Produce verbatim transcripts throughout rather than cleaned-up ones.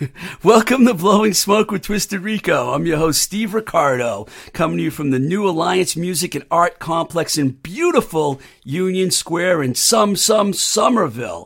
Welcome to Blowing Smoke with Twisted Rico. I'm your host, Steve Ricardo, coming to you from the New Alliance Music and Art Complex in beautiful Union Square in some, some Somerville.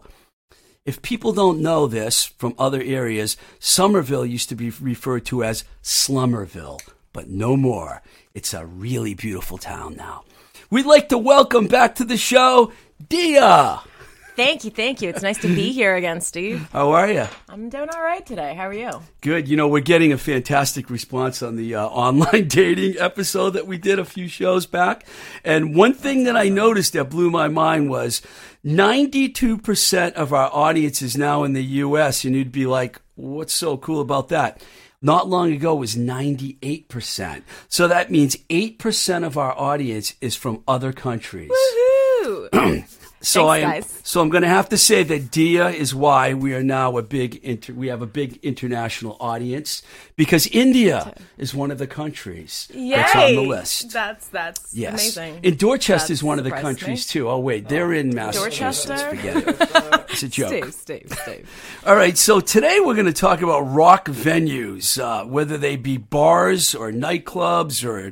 If people don't know this from other areas, Somerville used to be referred to as Slummerville, but no more. It's a really beautiful town now. We'd like to welcome back to the show, Dia. Thank you, thank you. It's nice to be here again, Steve. How are you? I'm doing all right today. How are you? Good. You know, we're getting a fantastic response on the uh, online dating episode that we did a few shows back. And one thing that I noticed that blew my mind was ninety-two percent of our audience is now in the U S. And you'd be like, what's so cool about that? Not long ago it was ninety-eight percent. So that means eight percent of our audience is from other countries. Woohoo! So Thanks, I am, guys. so I'm going to have to say that Dia is why we are now a big inter, we have a big international audience, because India is one of the countries Yay! that's on the list. That's that's Yes. amazing. And Dorchester is That one of the surprised countries me. too. Oh wait, they're in Massachusetts. Dorchester? Forget it. It's a joke. Steve, Steve, Steve. All right, so today we're going to talk about rock venues, uh, whether they be bars or nightclubs or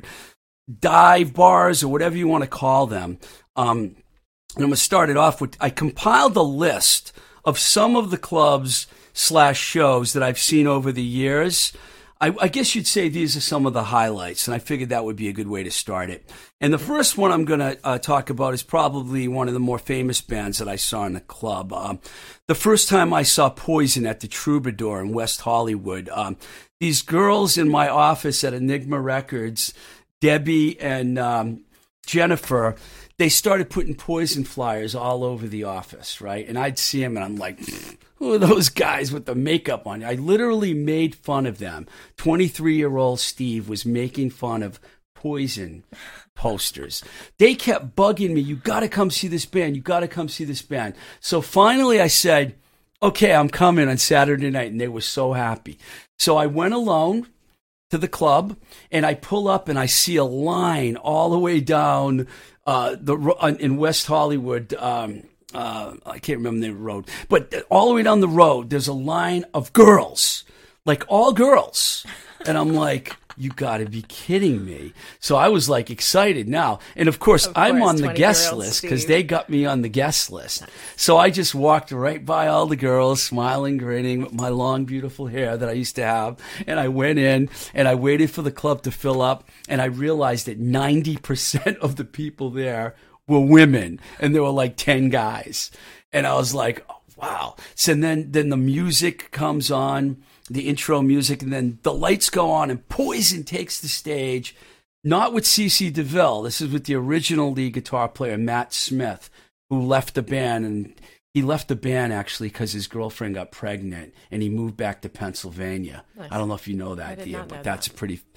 dive bars or whatever you want to call them. Um, and I'm going to start it off with, I compiled a list of some of the clubs slash shows that I've seen over the years. I, I guess you'd say these are some of the highlights, and I figured that would be a good way to start it. And the first one I'm going to uh, talk about is probably one of the more famous bands that I saw in the club. Um, the first time I saw Poison at the Troubadour in West Hollywood, um, these girls in my office at Enigma Records, Debbie and um, Jennifer, they started putting Poison flyers all over the office, right? And I'd see them, and I'm like, who are those guys with the makeup on? I literally made fun of them. twenty-three-year-old Steve was making fun of Poison posters. They kept bugging me, you got to come see this band, you got to come see this band. So finally I said, okay, I'm coming on Saturday night, and they were so happy. So I went alone to the club, and I pull up, and I see a line all the way down uh, the in West Hollywood. Um, uh, I can't remember the name of the road, but all the way down the road, there's a line of girls, like all girls, and I'm like, you got to be kidding me. So I was like excited now. And of course, Of course I'm on the guest twenty-year-old list because Steve. they got me on the guest list. So I just walked right by all the girls, smiling, grinning with my long, beautiful hair that I used to have. And I went in and I waited for the club to fill up. And I realized that ninety percent of the people there were women. And there were like ten guys. And I was like, oh, wow. So then, then the music comes on, the intro music, and then the lights go on, and Poison takes the stage, not with CeCe DeVille. This is with the original lead guitar player, Matt Smith, who left the band. And he left the band, actually, because his girlfriend got pregnant, and he moved back to Pennsylvania. Nice. I don't know if you know that, I did Dia, not but know that's that. a pretty...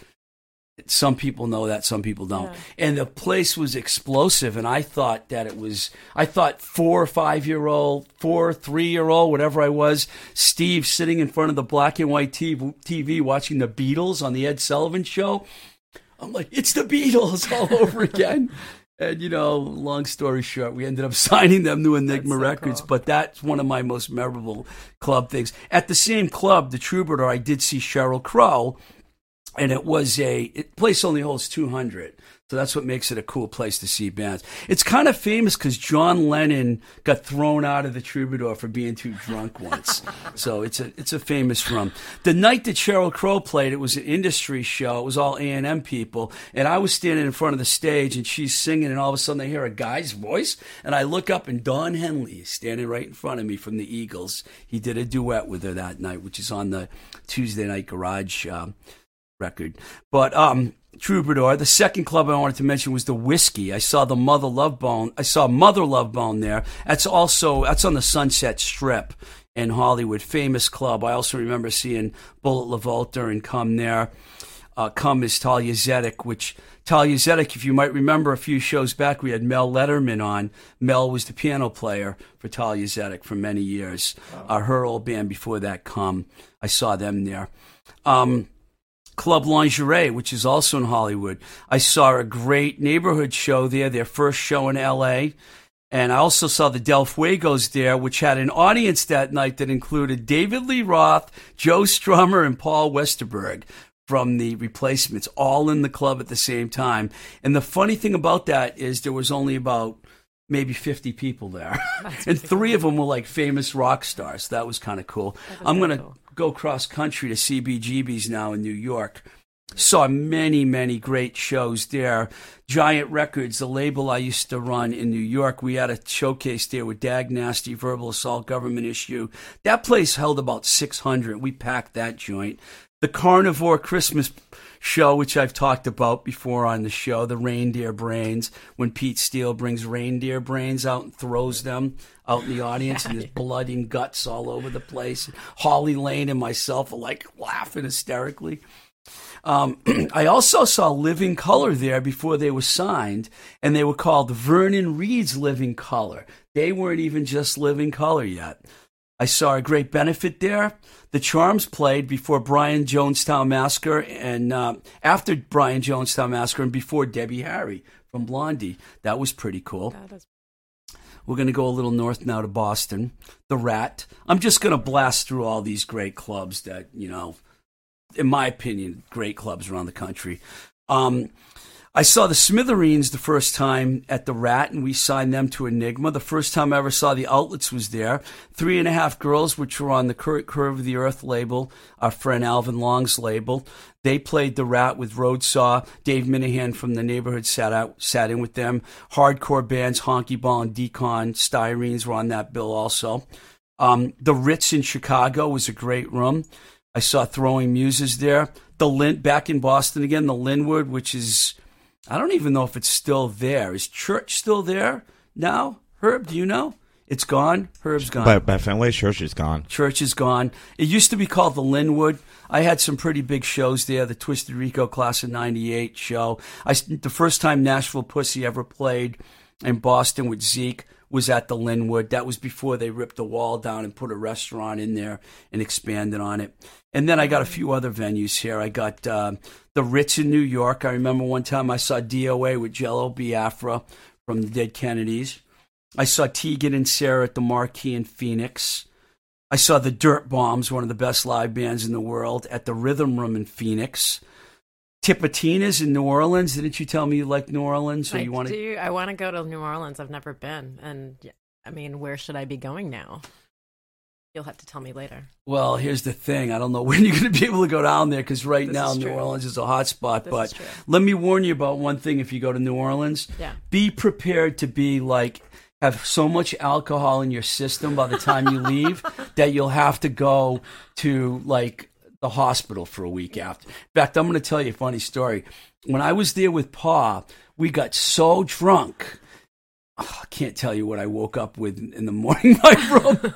Some people know that, some people don't. Yeah. And the place was explosive, and I thought that it was, I thought four or five-year-old, four, three-year-old, whatever I was, Steve sitting in front of the black and white T V watching the Beatles on the Ed Sullivan Show. I'm like, it's the Beatles all over again. And, you know, long story short, we ended up signing them to Enigma so Records, cool. but that's one of my most memorable club things. At the same club, the Troubadour, I did see Sheryl Crow. And it was a it, place only holds two hundred. So that's what makes it a cool place to see bands. It's kind of famous because John Lennon got thrown out of the Troubadour for being too drunk once. So it's a it's a famous room. The night that Sheryl Crow played, it was an industry show. It was all A and M people. And I was standing in front of the stage, and she's singing, and all of a sudden I hear a guy's voice. And I look up, and Don Henley is standing right in front of me from the Eagles. He did a duet with her that night, which is on the Tuesday Night Garage um, record. But um Troubadour, the second club I wanted to mention was the Whiskey. I saw the Mother Love Bone. I saw Mother Love Bone there. That's also that's on the Sunset Strip in Hollywood, famous club. I also remember seeing Bullet LaVolta and Come there. Uh, Come is Talia Zedek, which Talia Zedek, if you might remember a few shows back, we had Mel Letterman on. Mel was the piano player for Talia Zedek for many years. Uh, her old band before that, Come. I saw them there. Um, Club Lingerie, which is also in Hollywood. I saw a great neighborhood show there, their first show in L A. And I also saw the Del Fuegos there, which had an audience that night that included David Lee Roth, Joe Strummer, and Paul Westerberg from the Replacements, all in the club at the same time. And the funny thing about that is there was only about maybe fifty people there. And three of them were like famous rock stars. That was kind of cool. I'm going to cool. go cross country to C B G B's now in New York. Saw many, many great shows there. Giant Records, the label I used to run in New York, we had a showcase there with Dag Nasty, Verbal Assault, Government Issue. That place held about six hundred. We packed that joint. The Carnivore Christmas show, which I've talked about before on the show, the Reindeer Brains, when Pete Steele brings reindeer brains out and throws them out in the audience, and there's blood and guts all over the place. Holly Lane and myself are like laughing hysterically. Um, I also saw Living Color there before they were signed, and they were called Vernon Reed's Living Color. They weren't even just Living Color yet. I saw a great benefit there. The Charms played before Brian Jonestown Massacre, and uh, after Brian Jonestown Massacre, and before Debbie Harry from Blondie. That was pretty cool. That is- We're going to go a little north now to Boston. The Rat. I'm just going to blast through all these great clubs that, you know, in my opinion, great clubs around the country. Um, I saw the Smithereens the first time at the Rat, and we signed them to Enigma. The first time I ever saw the Outlets was there. Three and a Half Girls, which were on the Curve of the Earth label, our friend Alvin Long's label. They played the Rat with Roadsaw. Dave Minahan from the Neighborhood sat out, sat in with them. Hardcore bands, Honky Ball and Decon, Styrenes were on that bill also. Um, the Ritz in Chicago was a great room. I saw Throwing Muses there. The Lin- back in Boston again, the Linwood, which is, I don't even know if it's still there. Is Church still there now? Herb, do you know? It's gone. Herb's gone. By, by Fenway, Church is gone. Church is gone. It used to be called the Linwood. I had some pretty big shows there. The Twisted Rico Class of ninety-eight show. I, the first time Nashville Pussy ever played in Boston with Zeke was at the Linwood. That was before they ripped the wall down and put a restaurant in there and expanded on it. And then I got a few other venues here. I got uh, the Ritz in New York. I remember one time I saw D O A with Jello Biafra from the Dead Kennedys. I saw Tegan and Sarah at the Marquee in Phoenix. I saw the Dirt Bombs, one of the best live bands in the world, at the Rhythm Room in Phoenix. Tipitina's in New Orleans. Didn't you tell me you like New Orleans? Or I you want do. I want to go to New Orleans. I've never been. And, I mean, where should I be going now? You'll have to tell me later. Well, here's the thing. I don't know when you're going to be able to go down there because right this now New true. Orleans is a hot spot. This but let me warn you about one thing if you go to New Orleans. Yeah. Be prepared to be like, have so much alcohol in your system by the time you leave that you'll have to go to like the hospital for a week after. In fact, I'm going to tell you a funny story. When I was there with Pa, we got so drunk. Oh, I can't tell you what I woke up with in the morning in my room.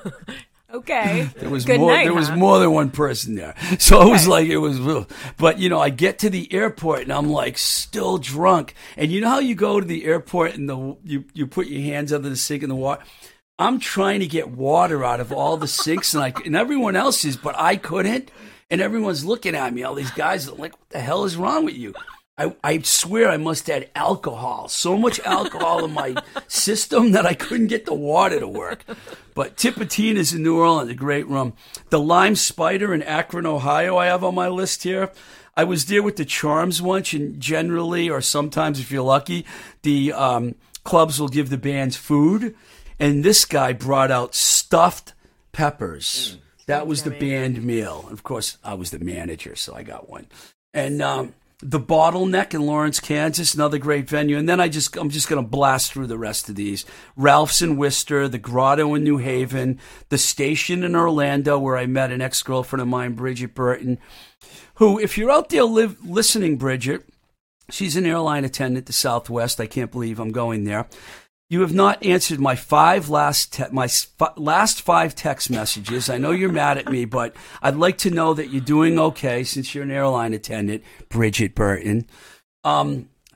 Okay. There was Good more. night, there was huh? more than one person there, so it was like it was. But you know, I get to the airport and I'm like still drunk. And you know how you go to the airport and the you you put your hands under the sink in the water. I'm trying to get water out of all the sinks and like and everyone else is, but I couldn't. And everyone's looking at me. All these guys are like, "What the hell is wrong with you?" I, I swear I must have had alcohol, so much alcohol in my system that I couldn't get the water to work. But Tipitina's in New Orleans, a great room. The Lime Spider in Akron, Ohio, I have on my list here. I was there with the Charms once, and generally, or sometimes if you're lucky, the um, clubs will give the bands food. And this guy brought out stuffed peppers. Mm. That was the band meal. Of course, I was the manager, so I got one. And um, the Bottleneck in Lawrence, Kansas, another great venue. And then I just, I'm just going to blast through the rest of these. Ralph's in Worcester, the Grotto in New Haven, the Station in Orlando, where I met an ex-girlfriend of mine, Bridget Burton, who, if you're out there live, listening, Bridget, she's an airline attendant to Southwest. I can't believe I'm going there. You have not answered my five last te- my f- last five text messages. I know you're mad at me, but I'd like to know that you're doing okay since you're an airline attendant, Bridget Burton. Um, I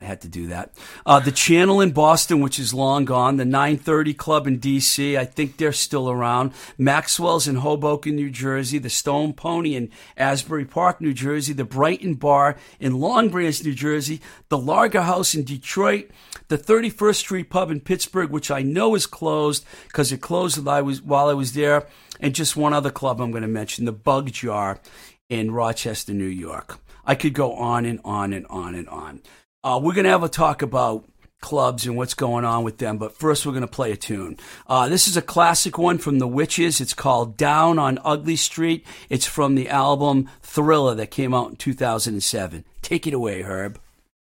I had to do that. Uh, the Channel in Boston, which is long gone. The nine thirty Club in D C, I think they're still around. Maxwell's in Hoboken, New Jersey. The Stone Pony in Asbury Park, New Jersey. The Brighton Bar in Long Branch, New Jersey. The Lager House in Detroit. The thirty-first Street Pub in Pittsburgh, which I know is closed because it closed while I was, while I was there. And just one other club I'm going to mention, the Bug Jar in Rochester, New York. I could go on and on and on and on. Uh, we're going to have a talk about clubs and what's going on with them, but first we're going to play a tune. Uh, this is a classic one from the Witches. It's called Down on Ugly Street. It's from the album Thriller that came out in two thousand seven. Take it away, Herb.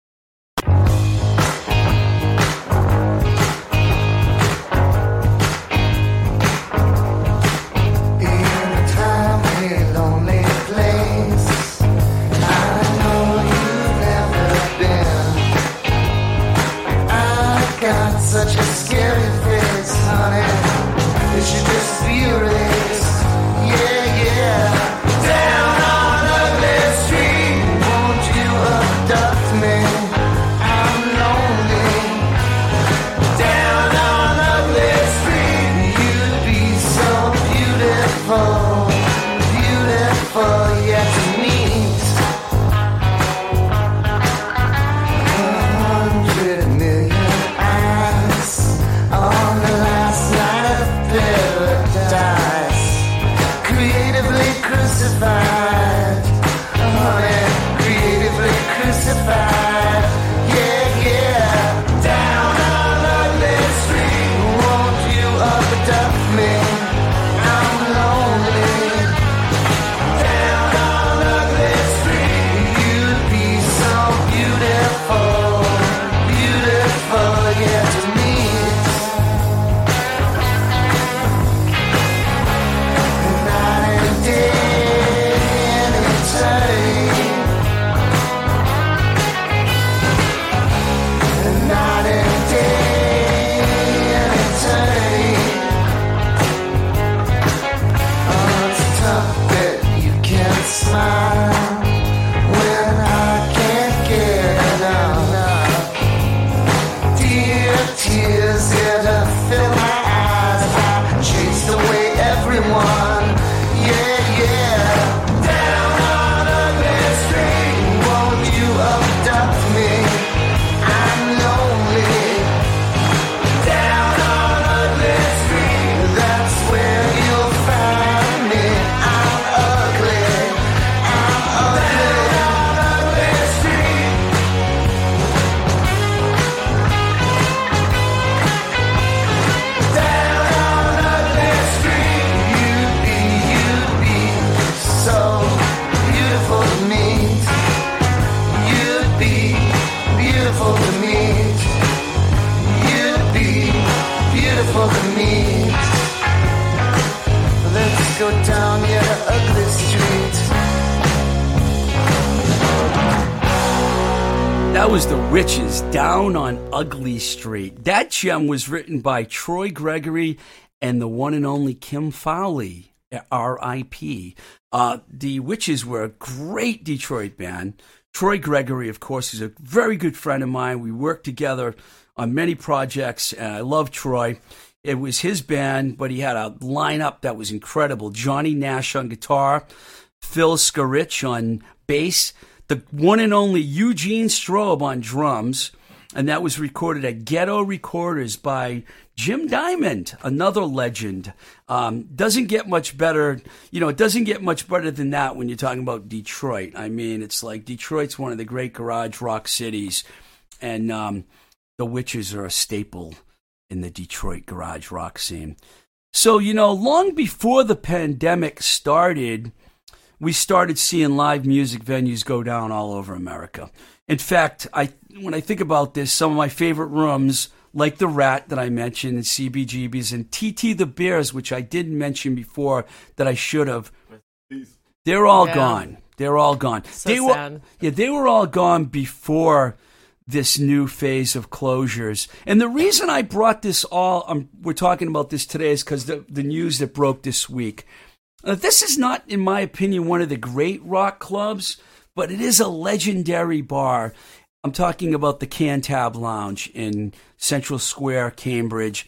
Such a scary face, honey. It's just furious. Yeah, yeah. Down on ugly street, won't you abduct me? I'm lonely. Down on ugly street, you'd be so beautiful, beautiful yet to meet. A hundred million on the last night of paradise, creatively crucified, honey, creatively crucified, yeah, yeah. Down on ugly street, won't you abduct me? I'm lonely. Down on ugly street, you'd be so beautiful, beautiful yet to meet. Smile when I can't get enough. Dear tears here to fill my eyes. I chased away everyone. Yeah, yeah. Down on ugly street, won't you abduct me? I'm lonely. Down on ugly street, that's where you'll find me. I'm ugly. Let's go down your ugly street. That was the Witches, Down on Ugly Street. That gem was written by Troy Gregory and the one and only Kim Fowley, R I P Uh, the Witches were a great Detroit band. Troy Gregory, of course, is a very good friend of mine. We worked together on many projects, and I love Troy. It was his band, but he had a lineup that was incredible. Johnny Nash on guitar, Phil Skarich on bass, the one and only Eugene Strobe on drums, and that was recorded at Ghetto Recorders by Jim Diamond, another legend. Um, doesn't get much better, you know, it doesn't get much better than that when you're talking about Detroit. I mean, it's like Detroit's one of the great garage rock cities, and um, the Witches are a staple in the Detroit garage rock scene. So, you know, long before the pandemic started, we started seeing live music venues go down all over America. In fact, I when I think about this, some of my favorite rooms, like the Rat that I mentioned, and C B G B's, and T T the Bears, which I didn't mention before that I should have, they're all yeah. gone. They're all gone. So they sad. were, yeah, they were all gone before this new phase of closures. And the reason I brought this all, um, we're talking about this today, is because the, the news that broke this week. Uh, this is not, in my opinion, one of the great rock clubs, but it is a legendary bar. I'm talking about the Cantab Lounge in Central Square, Cambridge,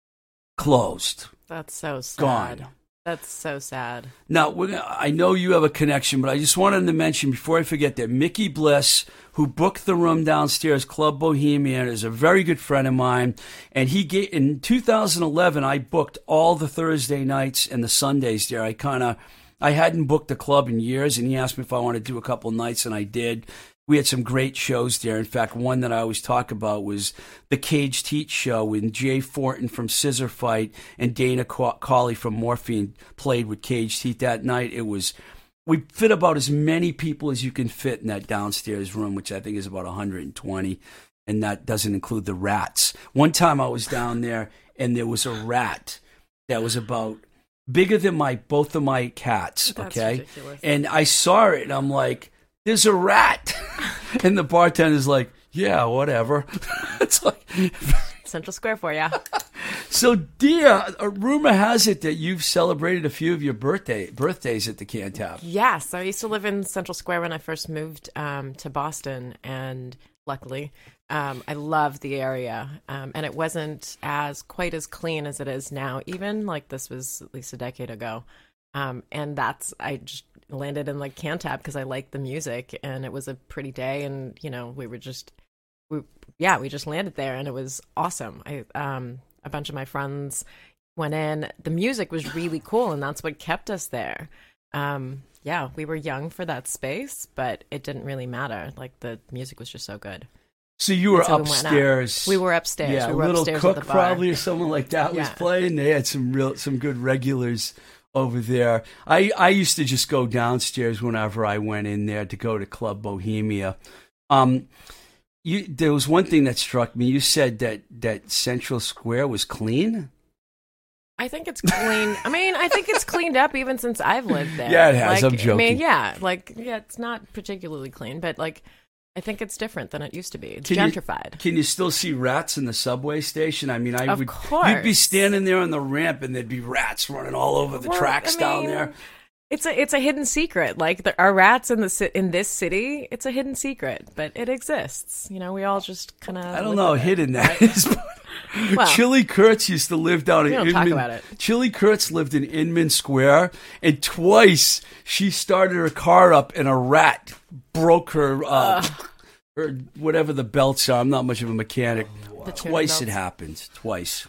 closed. That's so sad. Gone. That's so sad. Now, we're gonna, I know you have a connection, but I just wanted to mention before I forget that Mickey Bliss, who booked the room downstairs, Club Bohemia, is a very good friend of mine. And he gave, in two thousand eleven, I booked all the Thursday nights and the Sundays there. I kind of, I hadn't booked the club in years, and he asked me if I wanted to do a couple nights, and I did. We had some great shows there. In fact, one that I always talk about was the Caged Heat show when Jay Fortin from Scissor Fight and Dana Cawley from Morphine played with Caged Heat that night. It was, we fit about as many people as you can fit in that downstairs room, which I think is about one hundred twenty, and that doesn't include the rats. One time I was down there, and there was a rat that was about bigger than my both of my cats, That's okay? ridiculous. And I saw it, and I'm like, there's a rat. And the bartender's like, yeah, whatever. It's like, Central Square for you. so dear, a rumor has it that you've celebrated a few of your birthday birthdays at the Cantab. Yes, I used to live in Central Square when I first moved um, to Boston, and luckily, um, I loved the area. Um, and it wasn't as quite as clean as it is now. Even like this was at least a decade ago. Um, and that's I just landed in like Cantab because I liked the music, and it was a pretty day, and you know we were just we yeah we just landed there, and it was awesome. I um a bunch of my friends went in. The music was really cool, and that's what kept us there. Um, yeah, we were young for that space, but it didn't really matter. Like the music was just so good. So you were So we went out. upstairs. We were upstairs. Yeah, we were Little upstairs Cook at the bar. probably or someone like that was Yeah. playing. They had some real some good regulars over there. I, I used to just go downstairs whenever I went in there to go to Club Bohemia. Um, you there was one thing that struck me. You said that, that Central Square was clean. I think it's clean. I mean, I think it's cleaned up even since I've lived there. Yeah, it has. Like, I'm joking. I mean, yeah, like yeah, it's not particularly clean, but like I think it's different than it used to be. It's Can you- gentrified. Can you still see rats in the subway station? I mean, I Of would. course. You'd be standing there on the ramp, and there'd be rats running all over the Well, tracks I down mean, there. It's a it's a hidden secret. Like there are rats in the ci- in this city. It's a hidden secret, but it exists. You know, we all just kind of. I don't know how hidden that is. but- Well, Chili Kurtz used to live down in we don't Inman. talk about it. Chili Kurtz lived in Inman Square, and twice she started her car up, and a rat broke her, uh, her whatever the belts are. I'm not much of a mechanic. The tuning Twice it belts. happened. Twice.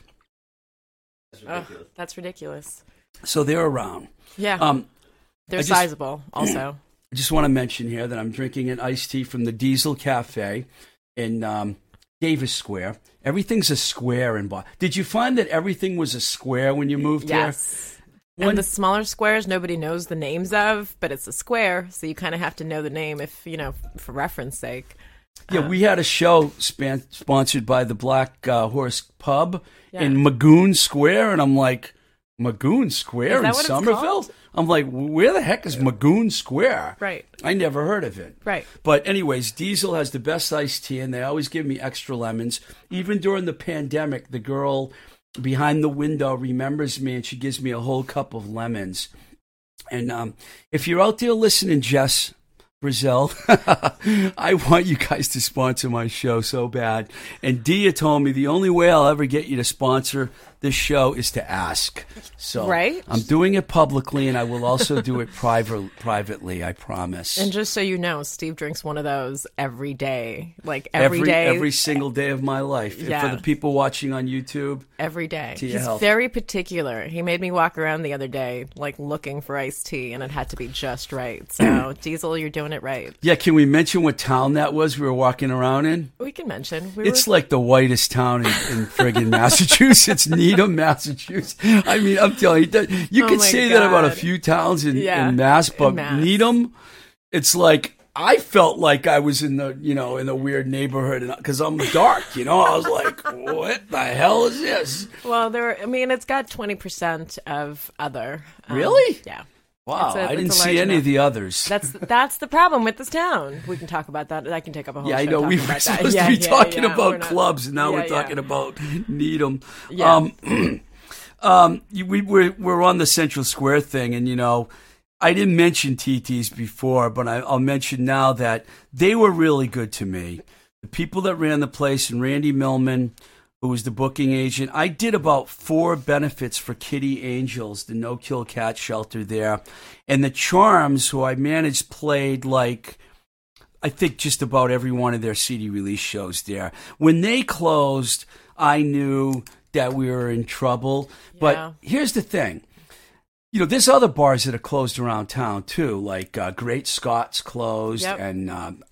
Ugh, that's ridiculous. So they're around. Yeah, Um, they're I just- sizable. Also, I just want to mention here that I'm drinking an iced tea from the Diesel Cafe in um, Davis Square. Everything's a square in Boston. Did you find that everything was a square when you moved yes. When- And the smaller squares nobody knows the names of, but it's a square, so you kind of have to know the name if you know for reference sake. here? Yeah, we had a show span- sponsored by the Black uh, Horse Pub Yeah. in Magoon Square, and I'm like, Magoon Square Is in that what it's Somerville? called? I'm like, where the heck is Magoon Square? Right. I never heard of it. Right. But anyways, Diesel has the best iced tea, and they always give me extra lemons. Even during the pandemic, the girl behind the window remembers me, and she gives me a whole cup of lemons. And um, if you're out there listening, Jess Brazil, I want you guys to sponsor my show so bad. And Dia told me the only way I'll ever get you to sponsor this show is to ask. So Right. I'm doing it publicly, and I will also do it private, privately, I promise. And just so you know, Steve drinks one of those every day, like every, every day, every single day of my life. And Yeah. for the people watching on YouTube, every day. To your He's health. very particular. He made me walk around the other day, like looking for iced tea, and it had to be just right. So, Diesel, you're doing it right. yeah, can we mention what town that was we were walking around in? We can mention. We It's were, like the whitest town in, in friggin' Massachusetts, Needham, Massachusetts. I mean, I'm telling you, that, you Oh can my say that about a God. few towns in, Yeah, in Mass, but in Mass. Needham, it's like I felt like I was in the you know in a weird neighborhood because I'm dark. You know, I was like, what the hell is this? well, there. I mean, it's got twenty percent of other. Um, Really? Yeah. Wow, It's a- I it's didn't a see large any enough- of the others. That's that's the problem with this town. We can talk about that. I can take up a whole Yeah, I show know. talking We were about that. supposed Yeah, to be yeah, talking yeah. We're about not- clubs, and now Yeah, we're talking yeah. about Needham. Yeah. Um, um, you- we were we're on the Central Square thing, and you know, I didn't mention T T's before, but I, I'll mention now that they were really good to me. the people that ran the place, and Randy Millman, who was the booking agent. I did about four benefits for Kitty Angels, the no-kill cat shelter there. And the Charms, who I managed, played like, I think just about every one of their C D release shows there. When they closed, I knew that we were in trouble. Yeah. But here's the thing. You know, there's other bars that are closed around town, too, like uh, Great Scott's closed, Yep. and um,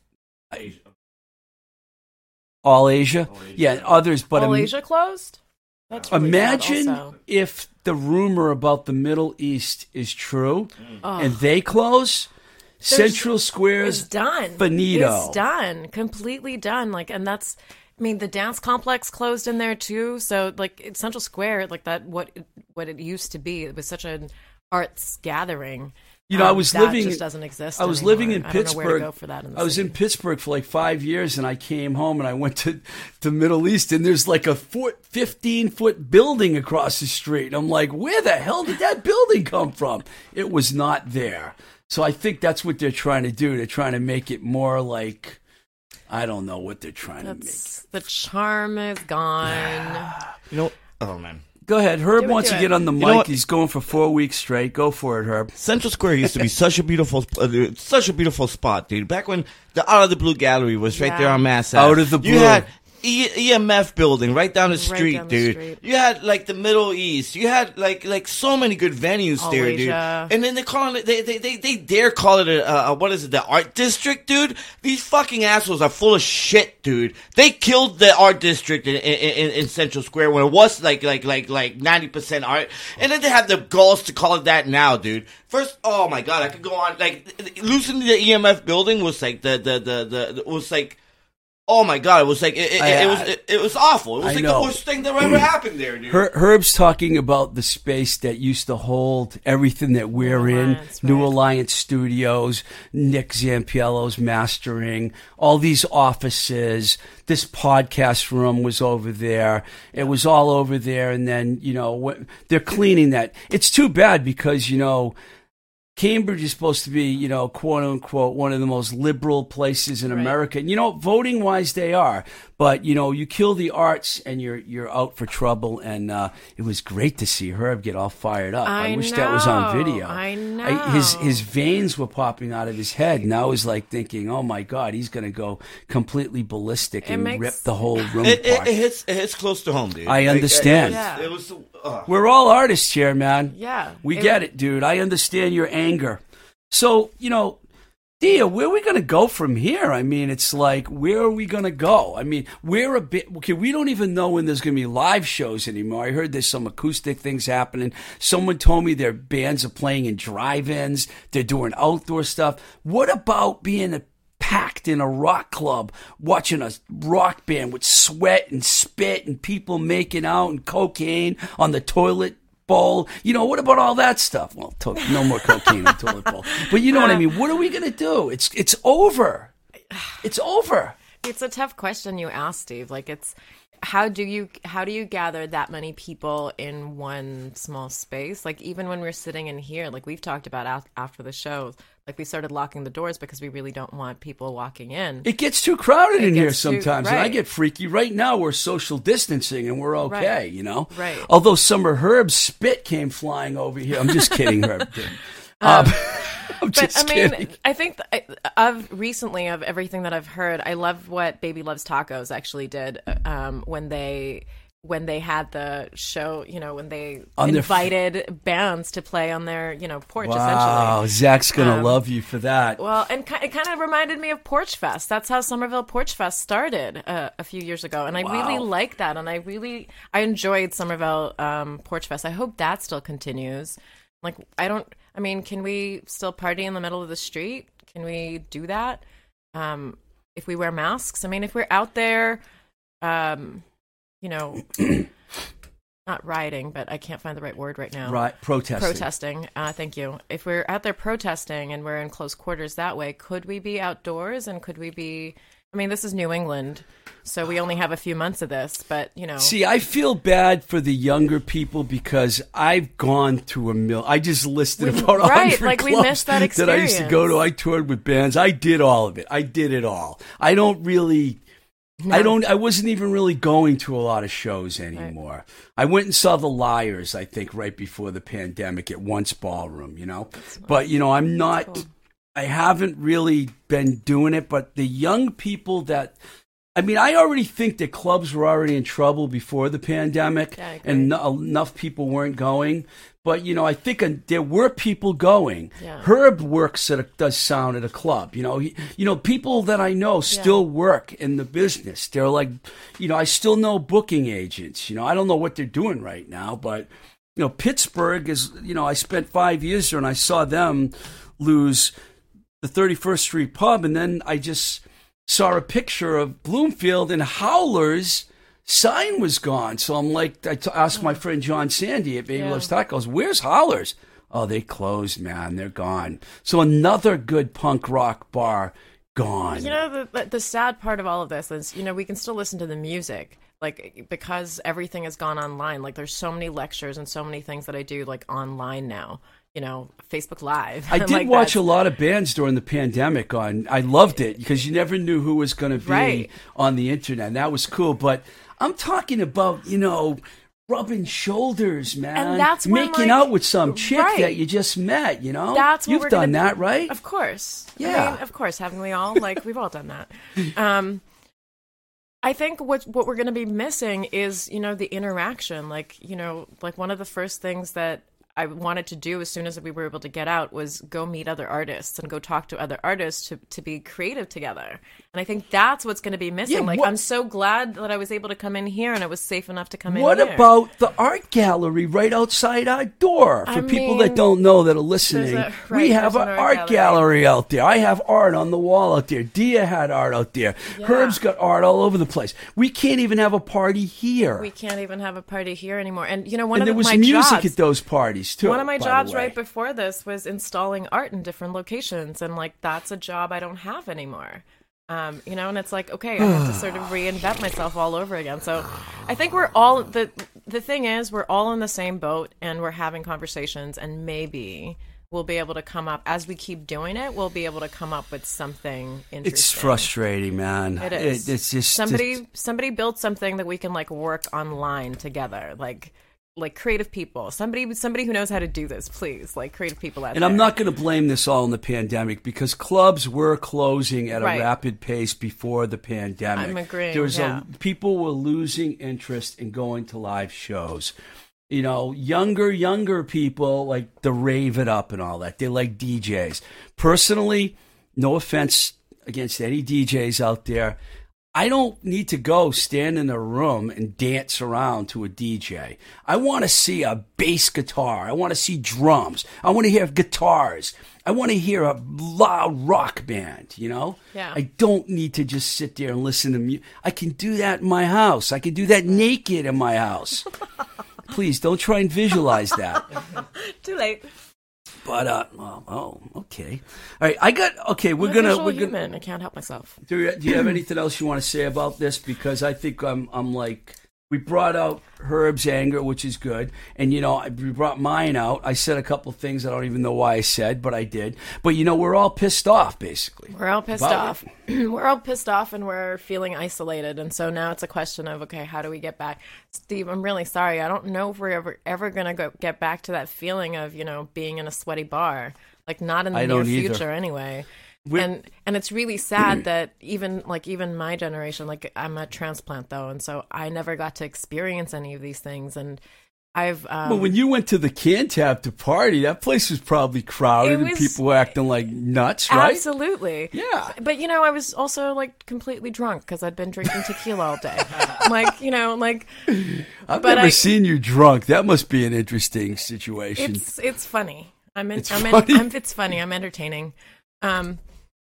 All Asia. All Asia. Yeah, others. But All im- Asia closed? That's really imagine sad also. if the rumor about the Middle East is true, Oh. and they close, Central It's Square's done. finito. It's done. Completely done. Like, and that's, I mean, the dance complex closed in there too. So, like, it's Central Square, like that, what what it used to be, it was such an arts gathering. You know, I Um, was that living. just doesn't exist. I was anymore. living in I don't know Pittsburgh. where to go for that in the I was city. in Pittsburgh for like five years, and I came home and I went to the Middle East, and there's like a foot, fifteen foot building across the street. And I'm like, where the hell did that building come from? It was not there. So I think that's what they're trying to do. They're trying to make it more like, I don't know what they're trying to make. That's, the charm is gone. You know, oh man. Go ahead. Herb Do it, wants do to it. get on the know mic. what? He's going for four weeks straight. Go for it, Herb. Central Square used to be such a beautiful, uh, such a beautiful spot, dude. Back when the Out of the Blue Gallery was right Yeah. there on Mass Out Ave. of the You Blue. had E- EMF building right down the Right street, down the dude. street. You had like the Middle East. You had like like so many good venues All there, Asia. dude. And then they call it they they they, they dare call it a, a what is it? The art district, dude. These fucking assholes are full of shit, dude. They killed the art district in in, in, in Central Square when it was like like like like ninety percent art, and then they have the balls to call it that now, dude. First, oh my god, I could go on like losing the E M F building was like the the the the it was like. Oh my god! It was like it, it, I- it was it, it was awful. It was I like know. the worst thing that ever happened there, dude. Her- Herb's talking about the space that used to hold everything that we're New in. Alliance, New right. Alliance Studios, Nick Zampiello's mastering, all these offices. This podcast room was over there. It was all over there. And then, you know, what, they're cleaning that. It's too bad because, you know, Cambridge is supposed to be, you know, quote unquote, one of the most liberal places in Right. America. And, you know, voting wise, they are. But, you know, you kill the arts and you're you're out for trouble. And uh, it was great to see Herb get all fired up. I, I wish that was on know. video. I know. his his veins were popping out of his head, and I was like thinking, oh my God, he's going to go completely ballistic It and makes- rip the whole room It, it, apart. it hits it hits close to home, dude. I Like, understand. It, Yeah. it was. Uh, We're all artists here, man. Yeah. We It- get it, dude. I understand your anger. So, you know, Dia, where are we going to go from here? I mean, it's like, where are we going to go? I mean, we're a bit, okay, we don't even know when there's going to be live shows anymore. I heard there's some acoustic things happening. Someone told me their bands are playing in drive-ins. They're doing outdoor stuff. What about being a packed in a rock club, watching a rock band with sweat and spit and people making out and cocaine on the toilet bowl? You know, what about all that stuff? Well, to- no more cocaine on the toilet bowl. But you know what I mean? What are we going to do? It's it's over. It's over. It's a tough question you asked, Steve. Like, it's how do you how do you gather that many people in one small space? Like, even when we're sitting in here, like we've talked about af- after the show, like we started locking the doors because we really don't want people walking in. It gets too crowded It in here gets too- sometimes, and I right. get freaky. Right now, we're social distancing, and we're okay, Right. you know? Right. Although some of Herb's spit came flying over here. I'm just kidding, Herb. Um, I'm But just I mean, kidding. I think th- I- of recently of everything that I've heard, I love what Baby Loves Tacos actually did um, when they when they had the show. You know, when they On their f- invited bands to play on their you know porch. Wow, Essentially. Zach's going to Um, love you for that. Well, and ki- it kind of reminded me of Porch Fest. That's how Somerville Porch Fest started uh, a few years ago, and I really Wow. like that. And I really I enjoyed Somerville um, Porch Fest. I hope that still continues. Like, I don't. I mean, can we still party in the middle of the street? Can we do that? Um, if we wear masks? I mean, if we're out there, um, you know, not rioting, but I can't find the right word right now. Right, protesting. Protesting. Uh, thank you. If we're out there protesting and we're in close quarters that way, could we be outdoors and could we be? I mean, this is New England, so we only have a few months of this, but you know. See, I feel bad for the younger people because I've gone to a mill. I just listed We- about a right, hundred like we clubs missed that that I used to go to. I toured with bands. I did all of it. I did it all. I don't really I don't. I wasn't even really going to a lot of shows anymore. Right. I went and saw The Liars, I think, right before the pandemic at Once Ballroom. You know, nice. But you know, I'm not. Cool. I haven't really been doing it. But the young people that, I mean, I already think that clubs were already in trouble before the pandemic, yeah, and no, enough people weren't going. But, you know, I think uh, there were people going. Yeah. Herb works at a, does sound at a club. You know, he, you know, people that I know still yeah. work in the business. They're like, you know, I still know booking agents. You know, I don't know what they're doing right now, but, you know, Pittsburgh is, you know, I spent five years there and I saw them lose the thirty-first Street Pub. And then I just saw a picture of Bloomfield and Howler's sign was gone. So I'm like, I t- asked my friend John Sandy at Baby Yeah. Loves Tacos, where's Howler's? Oh, they closed, man. They're gone. So another good punk rock bar gone. You know, the, the sad part of all of this is, you know, we can still listen to the music. Like, because everything has gone online. Like, there's so many lectures and so many things that I do, like, online now. You know, Facebook Live. I did like watch that's... a lot of bands during the pandemic on. I loved it because you never knew who was going to be Right. on the internet. And that was cool. But I'm talking about, you know, rubbing shoulders, man. And that's when, making like, out with some chick right. that you just met, you know? That's what You've we're done gonna that, be... right? Of course. Yeah. I mean, of course, haven't we all? Like, we've all done that. Um, I think what what we're going to be missing is, you know, the interaction. Like, you know, like one of the first things that I wanted to do as soon as we were able to get out was go meet other artists and go talk to other artists to, to be creative together. And I think that's what's going to be missing. Yeah, like, what- I'm so glad that I was able to come in here and it was safe enough to come in What here. about the art gallery right outside our door? For I people mean, that don't know that are listening, a- we right, have there's an an art art gallery. out there. I have art on the wall out there. Dia had art out there. Yeah. Herb's got art all over the place. We can't even have a party here. We can't even have a party here anymore. And, you know, one and of there the, was my music jobs, at those parties, too. One of my by jobs the way. right before this was installing art in different locations. And, like, that's a job I don't have anymore. Um, you know, and it's like, okay, I have to sort of reinvent myself all over again. So I think we're all, the the thing is, we're all in the same boat and we're having conversations, and maybe we'll be able to come up, as we keep doing it, we'll be able to come up with something interesting. It's frustrating, man. It is. It, it's just somebody it's- somebody built something that we can, like, work online together, like like creative people. Somebody somebody who knows how to do this, please, like creative people out And there. I'm not going to blame this all on the pandemic because clubs were closing at Right. a rapid pace before the pandemic. I'm agreeing, There was yeah. a, people were losing interest in going to live shows. You know, younger, younger people like to rave it up and all that. They like D Js. Personally, no offense against any D Js out there, I don't need to go stand in a room and dance around to a D J. I want to see a bass guitar. I want to see drums. I want to hear guitars. I want to hear a loud rock band, you know? Yeah. I don't need to just sit there and listen to music. I can do that in my house. I can do that naked in my house. Please, don't try and visualize that. Too late. But, uh, oh, oh, okay. All right, I got, okay, we're I'm a going to, visual we're going human. I can't help myself. Do you, do you have anything else you want to say about this? Because I think I'm, I'm like, we brought out Herb's anger, which is good. And, you know, I- we brought mine out. I said a couple things I don't even know why I said, but I did. But, you know, we're all pissed off, basically. We're all pissed About off. We're all pissed off and we're feeling isolated. And so now it's a question of, okay, how do we get back? Steve, I'm really sorry. I don't know if we're ever, ever going to go get back to that feeling of, you know, being in a sweaty bar. Like, not in the I near don't either. future anyway. We're- and and it's really sad that even like even my generation, like I'm a transplant though, and so I never got to experience any of these things. And I've um, Well, when you went to the Cantab to party, that place was probably crowded It and was- people were acting like nuts, right? absolutely, Yeah. But you know, I was also like completely drunk because I'd been drinking tequila all day. Like, you know, like I've but never I- seen you drunk. That must be an interesting situation. it's it's funny. I'm in, It's I'm, funny? in, I'm it's funny. I'm entertaining. Um,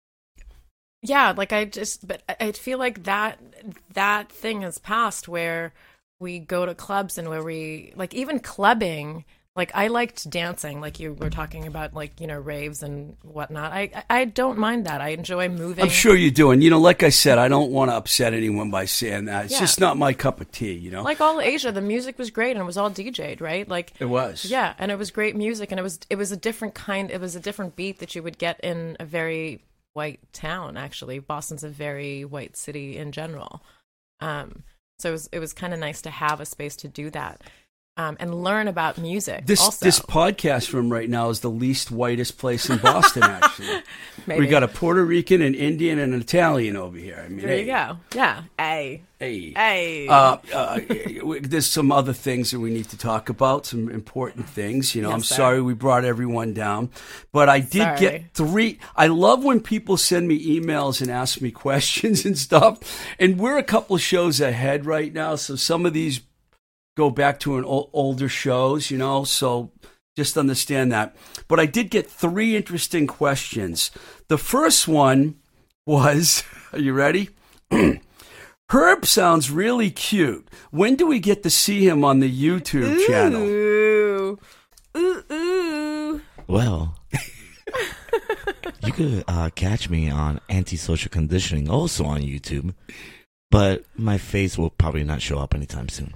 yeah, like I just, but I I feel like that that thing has passed where we go to clubs and where we like even clubbing. Like I liked dancing, like you were talking about, like, you know, raves and whatnot. I I I don't mind that. I enjoy moving. I'm sure you do. And, you know, like I said, I don't want to upset anyone by saying that. It's Yeah. just not my cup of tea, you know? Like all Asia, the music was great and it was all D J'd, right? Like It was. Yeah, and it was great music, and it was it was a different kind. It was a different beat that you would get in a very white town. Actually, Boston's a very white city in general. Um, so it was, it was kind of nice to have a space to do that. Um, and learn about music. This also. this podcast room right now is the least whitest place in Boston. Actually, Maybe. we got a Puerto Rican, an Indian, and an Italian over here. I mean, There hey, you go. Yeah. Hey. Hey, Hey. Uh, uh, there's some other things that we need to talk about. Some important things. You know, Yes, I'm sir. sorry we brought everyone down, but I did Sorry. get three. I love when people send me emails and ask me questions and stuff. And we're a couple shows ahead right now, so some of these go back to an o- older shows, you know, so just understand that. But I did get three interesting questions. The first one was, are you ready? Herb sounds really cute. When do we get to see him on the YouTube channel? Ooh. Ooh, ooh. Well, you could uh, catch me on Antisocial Conditioning, also on YouTube, but my face will probably not show up anytime soon.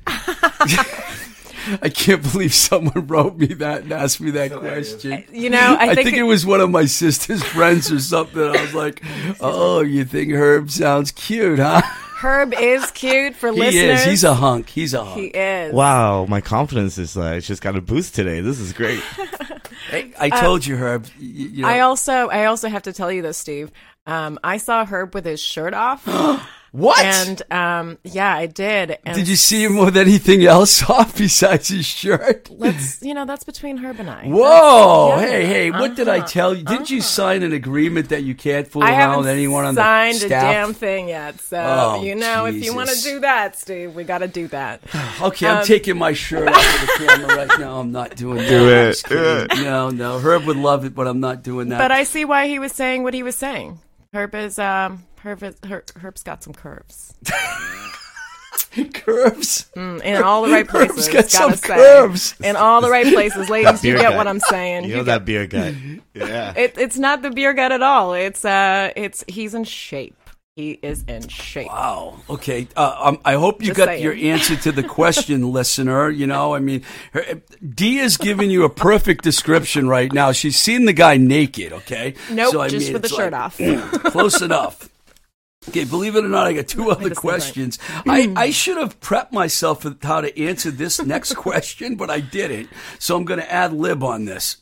I can't believe someone wrote me that and asked me that question. You know, I I think, think it was one of my sister's friends or something. I was like, oh, you think Herb sounds cute, huh? Herb is cute for He listeners. is. He's a hunk. He's a hunk. He is. Wow, my confidence is uh, it's just got a boost today. This is great. Hey, I told you, Herb. You, you know, I also, I also have to tell you this, Steve. Um, I saw Herb with his shirt off. what? And um, yeah, I did. And Did you see him with anything else off besides his shirt? Let's, you know, that's between Herb and I. Whow! That's- yeah. Hey, hey! What did I Uh-huh. tell you? Didn't you sign an agreement that you can't fool I around haven't with anyone on the signed a staff? damn thing yet. So Oh, you know, if you want to Jesus. do that, Steve, we got to do that. Okay, I'm Um, taking my shirt off of the camera right now. I'm not doing that. Do I'm it, just do kidding. No, no. Herb would love it, but I'm not doing that. But I see why he was saying what he was saying. Herb is, um, Herb is, Her, Herb's got some curves. curves. Mm, in all the right Herb's places. got some gotta say. curves. In all the right places, ladies. You beer get gut. what I'm saying. You You know get- that beer guy. Yeah. It, it's not the beer gut at all. It's uh, it's he's in shape. He is in shape. Wow. Okay. Uh, um, I hope you Just got saying. your answer to the question, listener. You know, I mean, her, Dee is giving you a perfect description right now. She's seen the guy naked. Okay. Nope, So, I just mean, with the it's shirt like, off. Close enough. Okay, believe it or not, I got two other just think questions. I, I should have prepped myself for how to answer this next question, but I didn't. So I'm going to ad lib on this.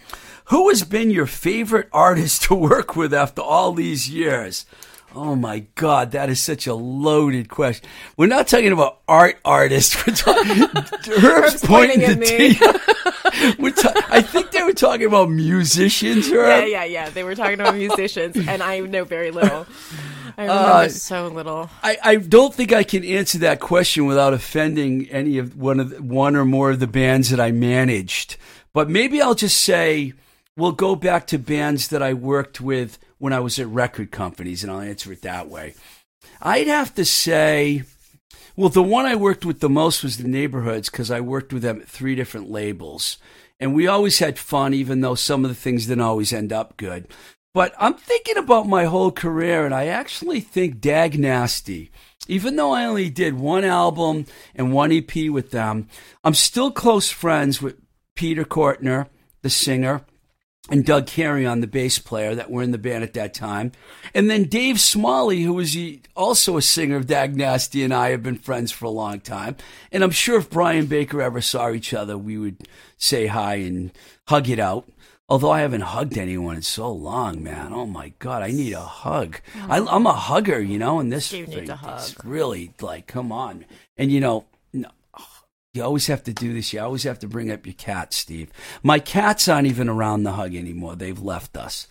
Who has been your favorite artist to work with after all these years? Oh my God, that is such a loaded question. We're not talking about art artists. We're talking. Herb's Herb's pointing pointing to at me. Tia. We're ta- I think they were talking about musicians. Yeah, Herb. yeah, yeah. They were talking about musicians, and I know very little. I remember Uh, so little. I, I don't think I can answer that question without offending any of one of the, one or more of the bands that I managed. But maybe I'll just say we'll go back to bands that I worked with when I was at record companies, and I'll answer it that way. I'd have to say, well, the one I worked with the most was the Neighborhoods because I worked with them at three different labels. And we always had fun, even though some of the things didn't always end up good. But I'm thinking about my whole career, and I actually think Dag Nasty, even though I only did one album and one E P with them, I'm still close friends with Peter Kortner, the singer, and Doug Carrion, the bass player that were in the band at that time. And then Dave Smalley, who was the- also a singer of Dag Nasty, and I have been friends for a long time. And I'm sure if Brian Baker ever saw each other, we would say hi and hug it out. Although I haven't hugged anyone in so long, man. Oh, my God, I need a hug. I, I'm a hugger, you know, and this Steve thing needs a hug. is really, like, come on. And, you know, no, you always have to do this. You always have to bring up your cat, Steve. My cats aren't even around the hug anymore. They've left us.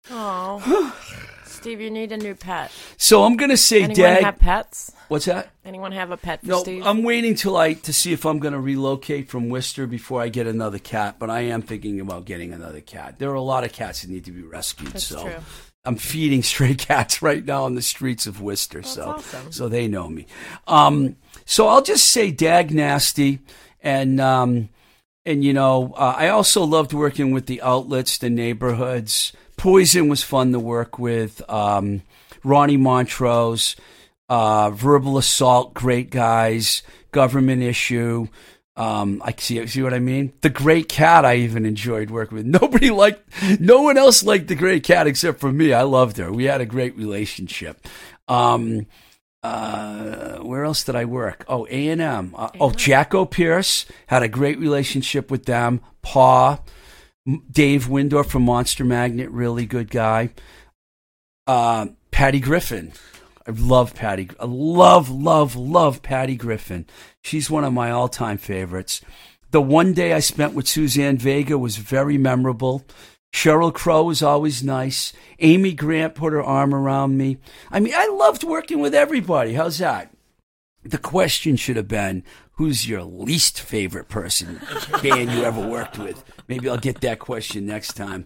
Oh, Steve, you need a new pet. So I'm going to say, Anyone Dag. have pets? What's that? Anyone have a pet for No, Steve? I'm waiting till I to see if I'm going to relocate from Worcester before I get another cat. But I am thinking about getting another cat. There are a lot of cats that need to be rescued. That's so true. I'm feeding stray cats right now on the streets of Worcester. That's so awesome. so they know me. Um, so I'll just say Dag Nasty, and um, and you know uh, I also loved working with the Outlets, the Neighborhoods. Poison was fun to work with. Um, Ronnie Montrose. Uh, Verbal Assault, great guys. Government Issue. Um, I see, see what I mean? The Great Cat, I even enjoyed working with. Nobody liked, no one else liked the Great Cat except for me. I loved her. We had a great relationship. Um, Uh, where else did I work? Oh, A and M. Uh, oh, Jacko Pierce. Had a great relationship with them. Pa. Dave Windorf from Monster Magnet. Really good guy. Uh, Patty Griffin. I love Patty. I love, love, love Patty Griffin. She's one of my all-time favorites. The one day I spent with Suzanne Vega was very memorable. Sheryl Crow was always nice. Amy Grant put her arm around me. I mean, I loved working with everybody. How's that? The question should have been, who's your least favorite person, band you ever worked with? Maybe I'll get that question next time.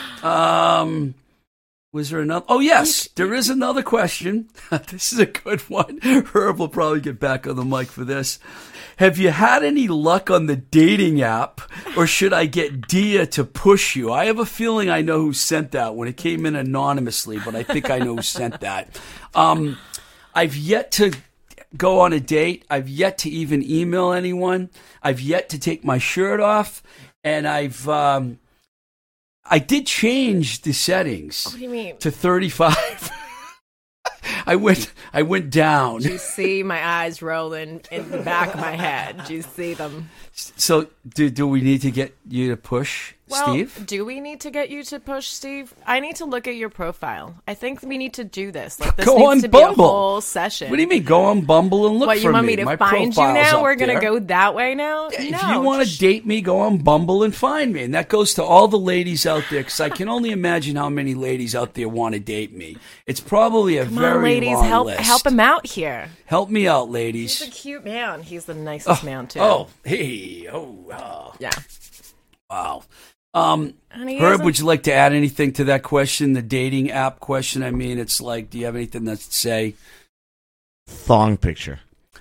Um, was there another? Oh, yes, there is another question. This is a good one. Herb will probably get back on the mic for this. Have you had any luck on the dating app, or should I get Dia to push you? I have a feeling I know who sent that when it came in anonymously, but I think I know who sent that. Um, I've yet to go on a date. I've yet to even email anyone. I've yet to take my shirt off, and I've um, I did change the settings. What do you mean? To thirty-five. I went I went down. Do you see my eyes rolling in the back of my head? Do you see them? So do do we need to get you to push, well, Steve? Do we need to get you to push, Steve? I need to look at your profile. I think we need to do this. Like this go needs on to Bumble. be a whole session. What do you mean? Go on Bumble and look what, for me. What, you want me to My find you profile's now? up We're going to there. go that way now? If no. you want to date me, go on Bumble and find me. And that goes to all the ladies out there, because I can only imagine how many ladies out there want to date me. It's probably a Come very on, ladies, long help, list. help him out here. Help me out, ladies. He's a cute man. He's the nicest oh, man, too. Oh, hey, oh, oh. Yeah. Wow. Um, And he Herb, isn't- would you like to add anything to that question, the dating app question? I mean, it's like, do you have anything to say? Thong picture.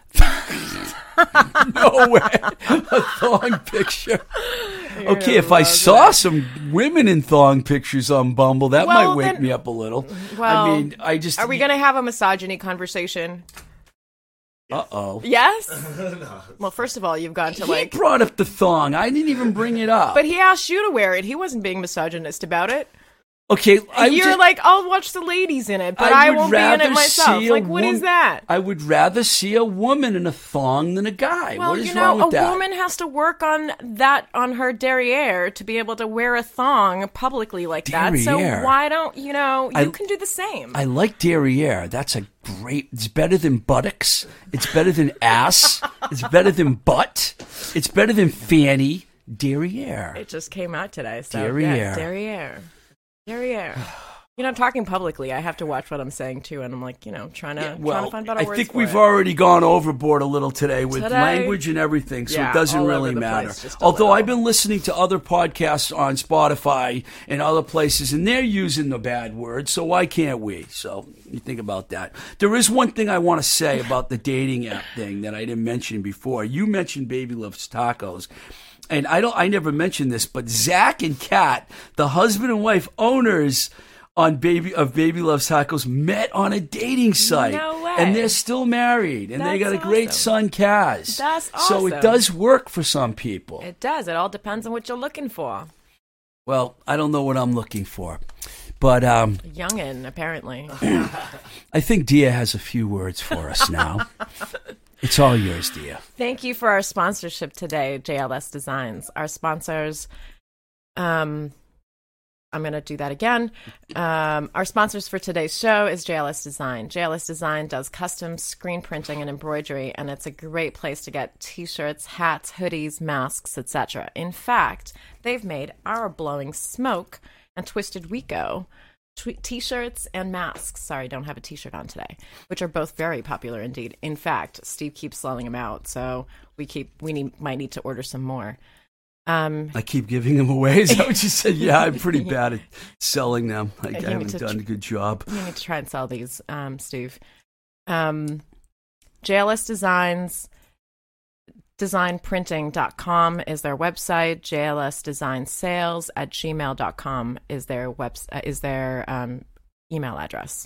No way. A thong picture. You're Okay, if gonna I love saw that. some women in thong pictures on Bumble, that Well, might wake then- me up a little. Well, I mean, I just... Are we going to have a misogyny conversation? Uh-oh. Yes? Well, first of all, you've gone to He like... brought up the thong. I didn't even bring it up. But he asked you to wear it. He wasn't being misogynist about it. Okay, I You're just- like, I'll watch the ladies in it, but I, would won't be in rather it myself. see a Like, what is wom- that? I would rather see a woman in a thong than a guy. Well, what is you wrong know, with a that? woman has to work on that, on her derriere to be able to wear a thong publicly like that. So Derriere. why don't, you know, you I- can do the same. I like derriere. That's a great. It's better than buttocks. It's better than ass. It's better than butt. It's better than fanny. Derriere. It just came out today. So, Derriere. Yeah, derriere. Derriere. You know, I'm talking publicly. I have to watch what I'm saying, too. And I'm like, you know, trying to, trying Well, to find better I words think for we've it. already gone overboard a little today with Today? language and everything, so Yeah, it doesn't all really over the matter. place, just a Although little. I've been listening to other podcasts on Spotify and other places, and they're using the bad words, so why can't we? So you think about that. There is one thing I want to say about the dating app thing that I didn't mention before. You mentioned Baby Loves Tacos. And I don't I never mentioned this, but Zach and Kat, the husband and wife owners on Baby of Baby Loves Tacos, met on a dating site. No way. And they're still married, and they got That's a great awesome. son, Kaz. That's So it awesome. does work for some people. It does. It all depends on what you're looking for. Well, I don't know what I'm looking for, but um, Youngin, apparently. I think Dia has a few words for us now. It's all yours, Dia. Thank you for our sponsorship today, J L S Designs. Our sponsors, um, I'm going to do that again. Um, our sponsors for today's show is J L S Design. J L S Design does custom screen printing and embroidery, and it's a great place to get T-shirts, hats, hoodies, masks, et cetera. In fact, they've made our Blowing Smoke and Twisted Rico tw- T-shirts and masks. Sorry, don't have a T-shirt on today, which are both very popular indeed. In fact, Steve keeps selling them out, so we keep we need, might need to order some more. Um, I keep giving them away. Is that what you said? Yeah, I'm pretty bad at selling them. I, I You need haven't to done tr- a good job. You need to try and sell these, um, Steve. Um, J L S Designs, design printing dot com is their website. J L S Design Sales at gmail dot com is their web, uh, is their um, email address.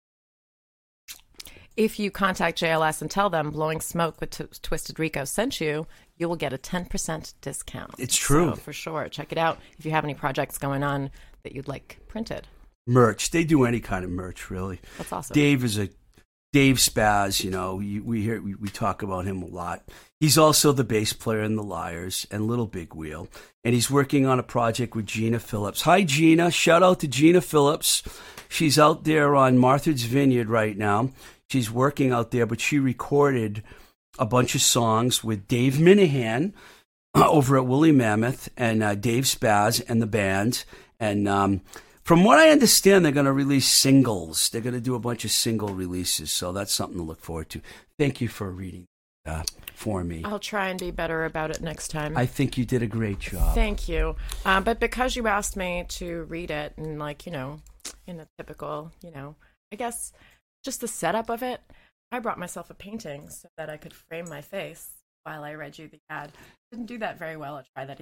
If you contact J L S and tell them Blowing Smoke with T- Twisted Rico sent you, you will get a ten percent discount. It's true. So for sure. Check it out if you have any projects going on that you'd like printed. Merch. They do any kind of merch, really. That's awesome. Dave is a Dave Spaz, you know, we, we hear we, we talk about him a lot. He's also the bass player in the Liars and Little Big Wheel, and he's working on a project with Gina Phillips. Hi, Gina! Shout out to Gina Phillips. She's out there on Martha's Vineyard right now. She's working out there, but she recorded a bunch of songs with Dave Minahan uh, over at Woolly Mammoth and uh, Dave Spaz and the band. And um, from what I understand, they're going to release singles. They're going to do a bunch of single releases, so that's something to look forward to. Thank you for reading uh, for me. I'll try and be better about it next time. I think you did a great job. Thank you. Uh, but because you asked me to read it and, like, you know, in a typical, you know, I guess just the setup of it, I brought myself a painting so that I could frame my face while I read you the ad. Didn't do that very well. I'll try that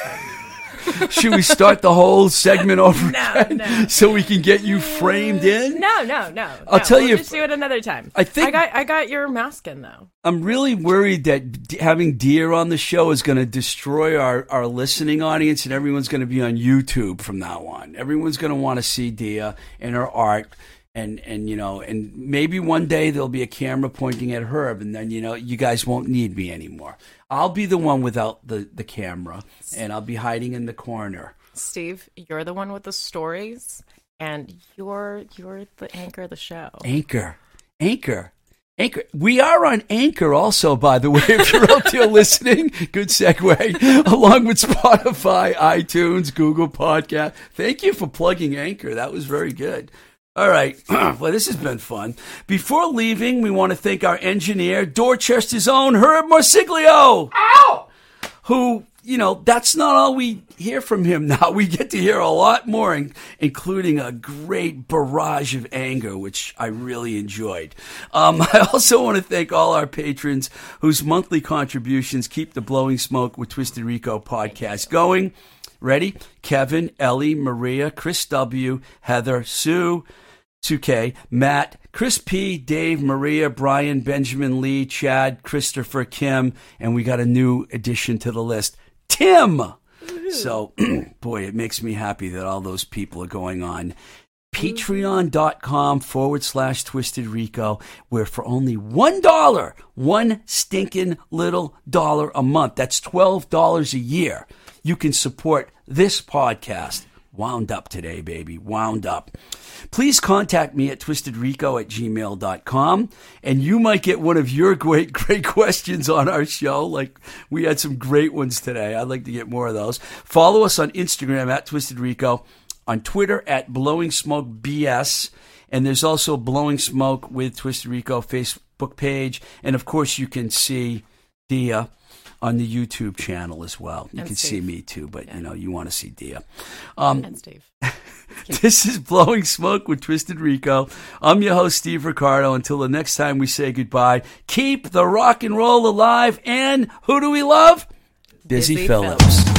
again. Should we start the whole segment over No, again no. so we can get you framed in? No, no, no. I'll no. tell we'll you. Just do it another time. I think I got I got your mask in though. I'm really worried that d- having Dia on the show is going to destroy our, our listening audience, and everyone's going to be on YouTube from now on. Everyone's going to want to see Dia and her art. And, and, you know, and maybe one day there'll be a camera pointing at Herb, and then, you know, you guys won't need me anymore. I'll be the one without the, the camera, and I'll be hiding in the corner. Steve, you're the one with the stories, and you're you're the anchor of the show. Anchor. Anchor. Anchor. We are on Anchor also, by the way, if you're out there listening. Good segue. Along with Spotify, iTunes, Google Podcast. Thank you for plugging Anchor. That was very good. All right. Well, this has been fun. Before leaving, we want to thank our engineer, Dorchester's own Herb Marsiglio. Ow! Who, you know, that's not all we hear from him now. We get to hear a lot more, including a great barrage of anger, which I really enjoyed. Um, I also want to thank all our patrons whose monthly contributions keep the Blowing Smoke with Twisted Rico podcast going. Ready? Kevin, Ellie, Maria, Chris W., Heather, Sue, Sue K, Matt, Chris P, Dave, Maria, Brian, Benjamin Lee, Chad, Christopher, Kim, and we got a new addition to the list, Tim. So, boy, it makes me happy that all those people are going on patreon.com forward slash Twisted Rico, where for only one dollar, one stinking little dollar a month, that's twelve dollars a year, you can support this podcast. Wound up today, baby. Wound up. Please contact me at twistedrico at gmail dot com, and you might get one of your great, great questions on our show. Like, we had some great ones today. I'd like to get more of those. Follow us on Instagram at Twisted Rico, on Twitter at Blowing Smoke B S, and there's also Blowing Smoke with Twisted Rico Facebook page, and of course you can see Dia on the YouTube channel as well. You and can Steve. see me too, but Yeah. you know, you want to see Dia. Um, And Steve. This is Blowing Smoke with Twisted Rico. I'm your host, Steve Ricardo. Until the next time we say goodbye, keep the rock and roll alive, and who do we love? Busy, Busy Phillips. Phillips.